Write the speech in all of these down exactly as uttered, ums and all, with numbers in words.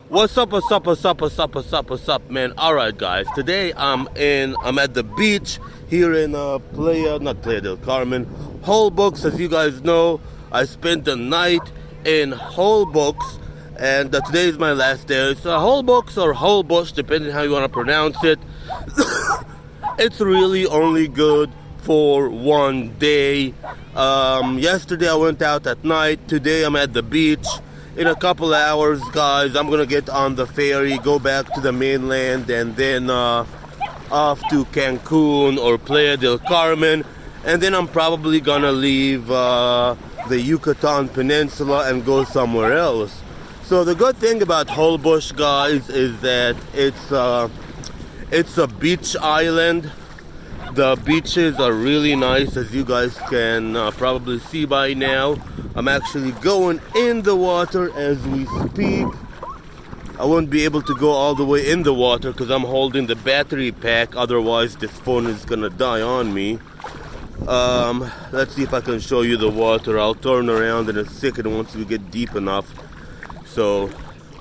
What's up, what's up, what's up, what's up, what's up, what's up, man? Alright, guys, today I'm in, I'm at the beach here in uh, Playa, not Playa del Carmen, Holbox. As you guys know, I spent the night in Holbox, and uh, today is my last day. It's uh, Holbox or Holbox, depending how you want to pronounce it. It's really only good for one day. Um, yesterday I went out at night, today I'm at the beach. In a couple hours, guys, I'm gonna get on the ferry, go back to the mainland, and then uh, off to Cancun or Playa del Carmen, and then I'm probably gonna leave uh, the Yucatan Peninsula and go somewhere else. So the good thing about Holbox, guys, is that it's uh, it's a beach island. The beaches are really nice, as you guys can uh, probably see by now. I'm actually going in the water as we speak. I won't be able to go all the way in the water because I'm holding the battery pack, otherwise this phone is gonna die on me. Um, let's see if I can show you the water. I'll turn around in a second once we get deep enough. So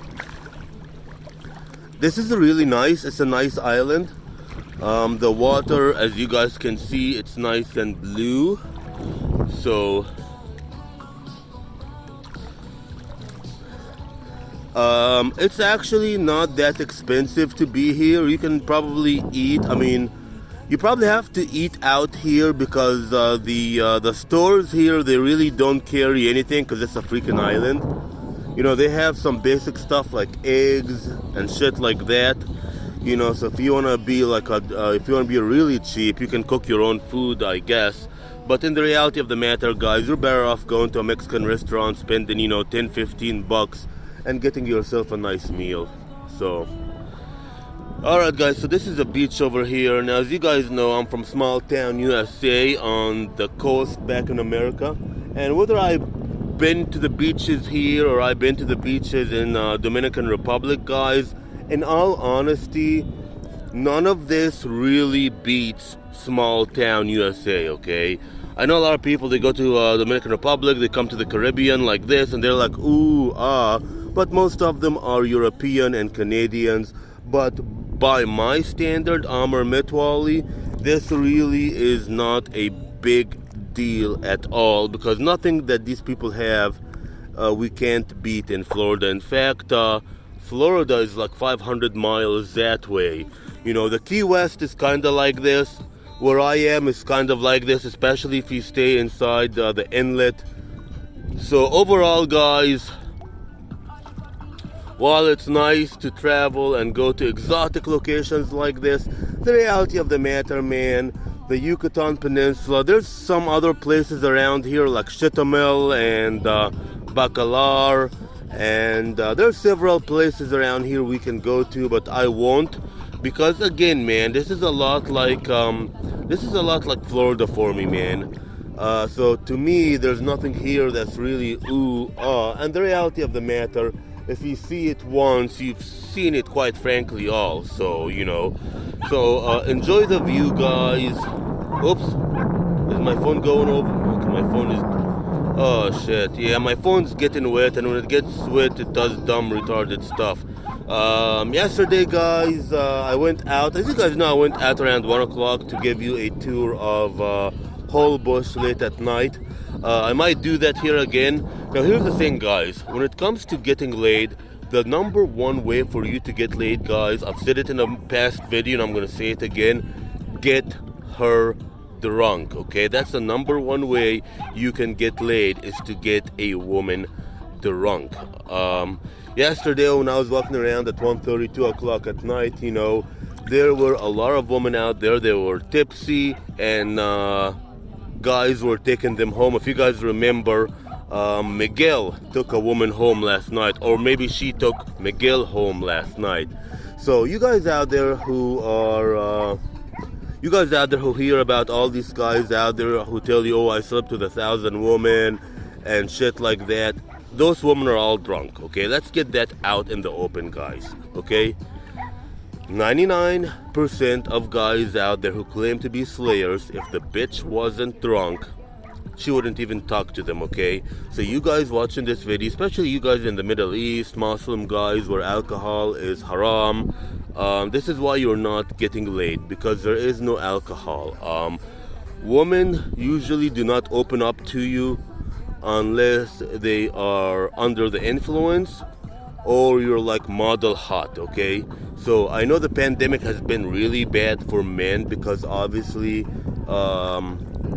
this is really nice. It's a nice island. Um, the water, as you guys can see, it's nice and blue. So um, it's actually not that expensive to be here. You can probably eat. I mean, you probably have to eat out here because uh, the uh, the stores here, they really don't carry anything because it's a freaking island. You know, they have some basic stuff like eggs and shit like that. You know, so if you want to be like a, uh, if you want to be really cheap, you can cook your own food, I guess. But in the reality of the matter, guys, you're better off going to a Mexican restaurant, spending, you know, ten, fifteen bucks and getting yourself a nice meal. So, alright, guys, so this is a beach over here. Now, as you guys know, I'm from small town U S A on the coast back in America. And whether I've been to the beaches here or I've been to the beaches in uh, Dominican Republic, guys, in all honesty, none of this really beats small town U S A, okay? I know a lot of people, they go to uh, Dominican Republic, they come to the Caribbean like this, and they're like, ooh, ah, but most of them are European and Canadians. But by my standard, Amr Mitwali, this really is not a big deal at all, because nothing that these people have, uh, we can't beat in Florida. In fact, uh, Florida is like five hundred miles that way. You know, the Key West is kind of like this. Where I am is kind of like this, especially if you stay inside uh, the inlet. So overall, guys, while it's nice to travel and go to exotic locations like this, the reality of the matter, man, the Yucatan Peninsula, there's some other places around here like Chetumal and uh, Bacalar. And uh, there's several places around here we can go to, but I won't, because again, man, this is a lot like um, this is a lot like Florida for me, man. Uh, so to me, there's nothing here that's really ooh ah. And the reality of the matter, if you see it once, you've seen it, quite frankly, all. So you know, so uh, enjoy the view, guys. Oops, is my phone going over? Okay, my phone is. Oh shit, yeah, my phone's getting wet, and when it gets wet, it does dumb, retarded stuff. Um, yesterday, guys, uh, I went out. As you guys know, I went out around one o'clock to give you a tour of uh, Holbox late at night. Uh, I might do that here again. Now, here's the thing, guys. When it comes to getting laid, the number one way for you to get laid, guys, I've said it in a past video, and I'm going to say it again, get her drunk, okay? That's the number one way you can get laid, is to get a woman drunk. Um, yesterday when I was walking around at one thirty, two o'clock at night, you know, there were a lot of women out there. They were tipsy, and uh, guys were taking them home. If you guys remember, um, Miguel took a woman home last night, or maybe she took Miguel home last night. So you guys out there who are uh, You guys out there who hear about all these guys out there who tell you, oh, I slept with a thousand women and shit like that, those women are all drunk, okay? Let's get that out in the open, guys, okay? ninety-nine percent of guys out there who claim to be slayers, if the bitch wasn't drunk, she wouldn't even talk to them, okay? So you guys watching this video, especially you guys in the Middle East, Muslim guys where alcohol is haram, um, this is why you're not getting laid, because there is no alcohol. Um, women usually do not open up to you unless they are under the influence or you're like model hot, okay? So I know the pandemic has been really bad for men because obviously um,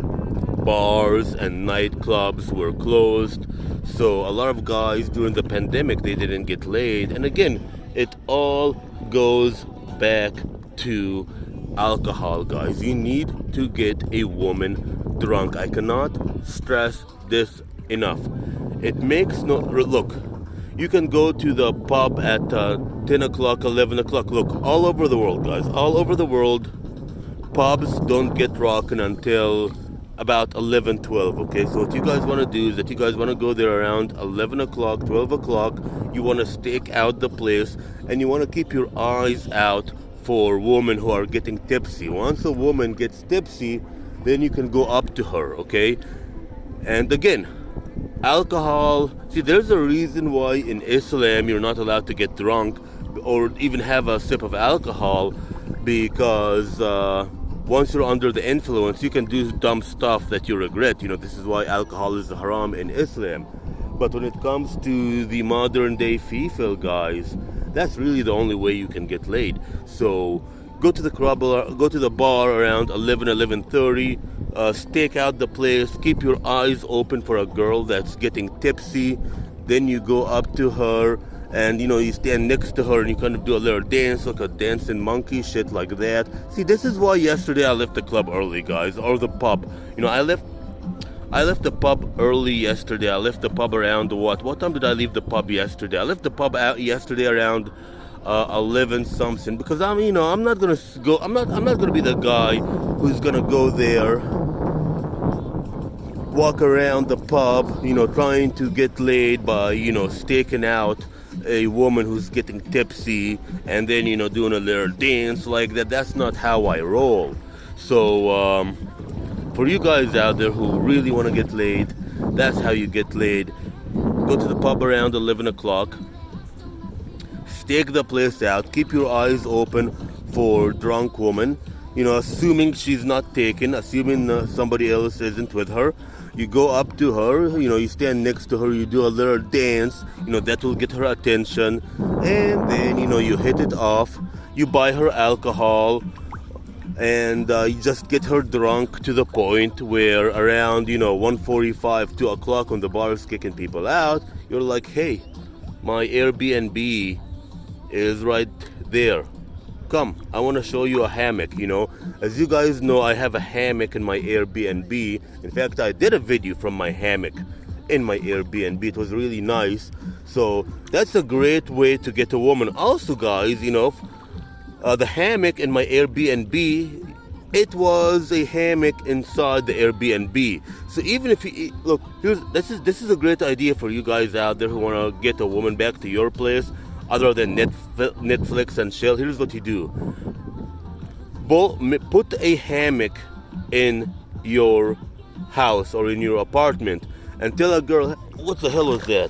bars and nightclubs were closed. So a lot of guys during the pandemic, they didn't get laid. And again, it all goes back to alcohol, guys. You need to get a woman drunk. I cannot stress this enough. It makes no... Look, you can go to the pub at uh, ten o'clock, eleven o'clock. Look, all over the world, guys, all over the world, pubs don't get rocking until about eleven, twelve, okay? So what you guys want to do is that you guys want to go there around eleven o'clock, twelve o'clock. You want to stake out the place, and you want to keep your eyes out for women who are getting tipsy. Once a woman gets tipsy, then you can go up to her, okay? And again, alcohol, see, there's a reason why in Islam you're not allowed to get drunk or even have a sip of alcohol, because uh, once you're under the influence, you can do dumb stuff that you regret. You know, this is why alcohol is haram in Islam. But when it comes to the modern day female guys, that's really the only way you can get laid. So go to the club, go to the bar around eleven, eleven thirty, uh, stake out the place, keep your eyes open for a girl that's getting tipsy. Then you go up to her and, you know, you stand next to her and you kind of do a little dance, like a dancing monkey, shit like that. See, this is why yesterday I left the club early, guys, or the pub. You know, I left I left the pub early yesterday. I left the pub around what? What time did I leave the pub yesterday? I left the pub out yesterday around uh, eleven something, because I'm, you know, I'm not gonna go. I'm not. I'm not gonna be the guy who's gonna go there, walk around the pub, you know, trying to get laid by, you know, staking out a woman who's getting tipsy and then, you know, doing a little dance like that. That's not how I roll. So, um, for you guys out there who really want to get laid, that's how you get laid. Go to the pub around eleven o'clock, stake the place out, keep your eyes open for drunk woman, you know, assuming she's not taken, assuming uh, somebody else isn't with her. You go up to her, you know, you stand next to her, you do a little dance, you know, that will get her attention, and then, you know, you hit it off, you buy her alcohol, and uh, you just get her drunk to the point where around, you know, one forty-five, two o'clock, when the bar is kicking people out, you're like, hey, my Airbnb is right there. Come, I want to show you a hammock, you know. As you guys know, I have a hammock in my Airbnb. In fact, I did a video from my hammock in my Airbnb. It was really nice. So that's a great way to get a woman. Also, guys, you know, Uh, the hammock in my Airbnb, it was a hammock inside the Airbnb. So even if you look, here's this is this is a great idea for you guys out there who want to get a woman back to your place, other than Netflix and chill. Here's what you do: put a hammock in your house or in your apartment, and tell a girl, "What the hell was that?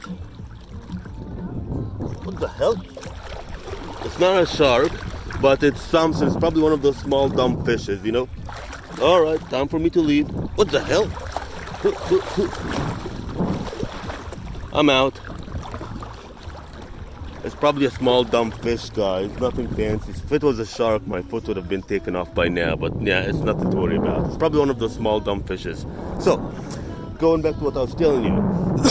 What the hell? It's not a shark." But it's something, it's probably one of those small dumb fishes, you know. Alright, time for me to leave. What the hell? I'm out. It's probably a small dumb fish, guys. Nothing fancy. If it was a shark, my foot would have been taken off by now. But yeah, it's nothing to worry about. It's probably one of those small dumb fishes. So, going back to what I was telling you.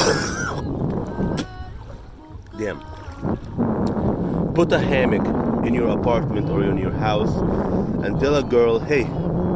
Damn. Put a hammock in your apartment or in your house and tell a girl, hey,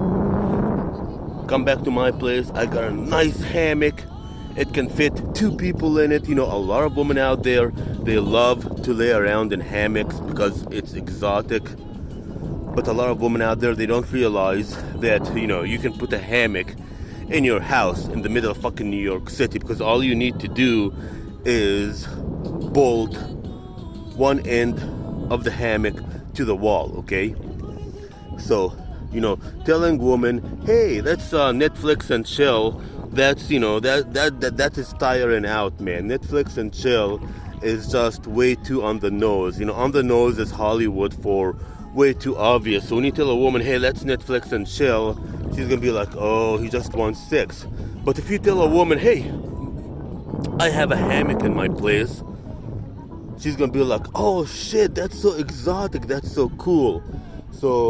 come back to my place. I got a nice hammock. It can fit two people in it. You know, a lot of women out there, they love to lay around in hammocks because it's exotic. But a lot of women out there, they don't realize that, you know, you can put a hammock in your house in the middle of fucking New York City, because all you need to do is bolt one end of the hammock to the wall, okay? So, you know, telling women, hey, let's uh, Netflix and chill that's, you know, that, that, that, that is tiring out, man. Netflix and chill is just way too on the nose. You know, on the nose is Hollywood for way too obvious. So when you tell a woman, hey, let's Netflix and chill, she's gonna be like, oh, he just wants sex. But if you tell a woman, hey, I have a hammock in my place, she's gonna be like, oh shit, that's so exotic, that's so cool. So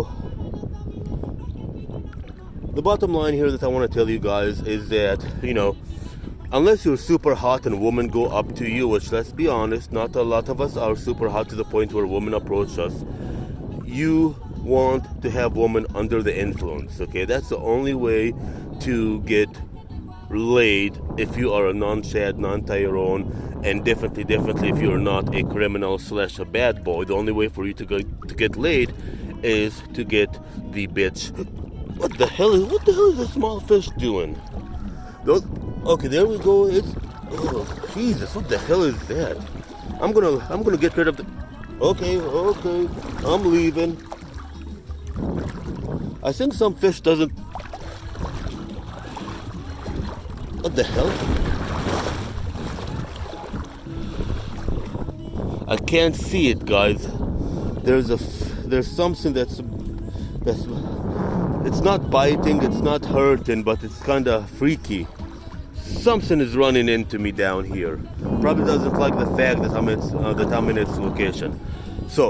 the bottom line here that I want to tell you guys is that, you know, unless you're super hot and women go up to you, which, let's be honest, not a lot of us are super hot to the point where women approach us, you want to have women under the influence, okay? That's the only way to get laid if you are a non-Chad, non-Tyrone, and definitely, definitely if you're not a criminal slash a bad boy. The only way for you to go, to get laid is to get the bitch. What the hell is, what the hell is this small fish doing? Those, okay, there we go. It's, oh, Jesus, what the hell is that? I'm gonna, I'm gonna get rid of the, okay, okay, I'm leaving. I think some fish doesn't, what the hell? I can't see it, guys. There's a, there's something that's, that's, it's not biting, it's not hurting, but it's kind of freaky. Something is running into me down here. Probably doesn't like the fact that I'm, its, uh, that I'm in its location. So,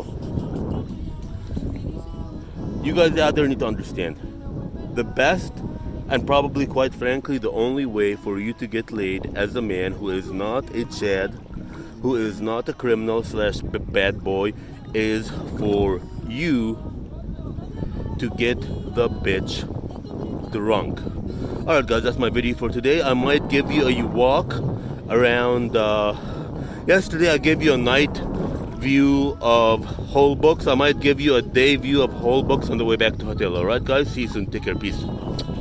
you guys out there need to understand, the best and probably, quite frankly, the only way for you to get laid as a man who is not a Chad, who is not a criminal slash bad boy, is for you to get the bitch drunk. Alright guys, that's my video for today. I might give you a walk around, uh, yesterday I gave you a night view of Holbooks. I might give you a day view of Holbooks on the way back to hotel. Alright guys, see you soon. Take care. Peace.